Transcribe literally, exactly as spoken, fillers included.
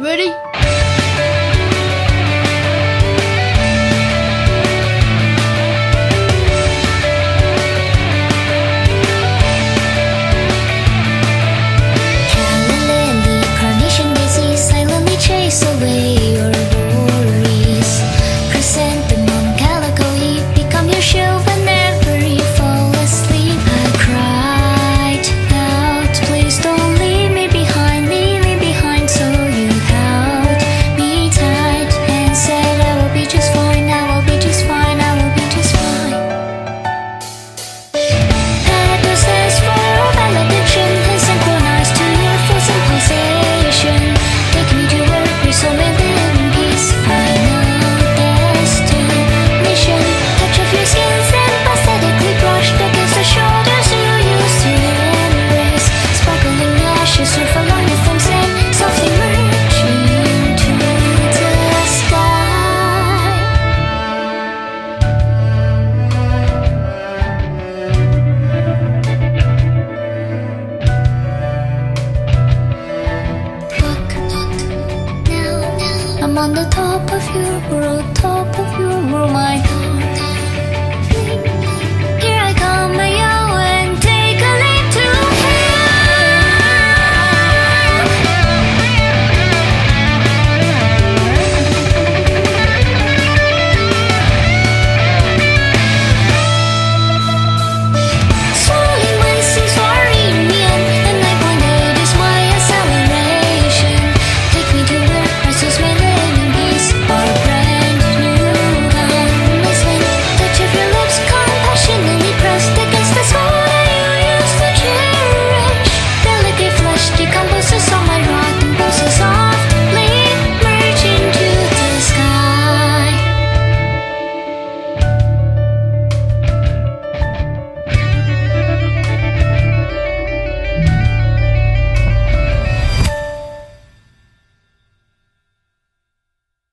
Ready? Chase away your worries. Chrysanthemum, calico leaf, become your shield whenever you fall asleep. I cried out, please don't leave me behind, leave me behind. So you held me tight and said I will be just fine, I will be just fine, I will be just fine. That stands for valediction and synchronized to your force and pulsation. Take me to so we live in peace, final destination. Touch of your skins empathetically brushed against the shoulders you used to embrace. Sparkling ashes surf along your thumbs and softly merging to the sky. Look, look. I'm on the top of your world, top of your world, my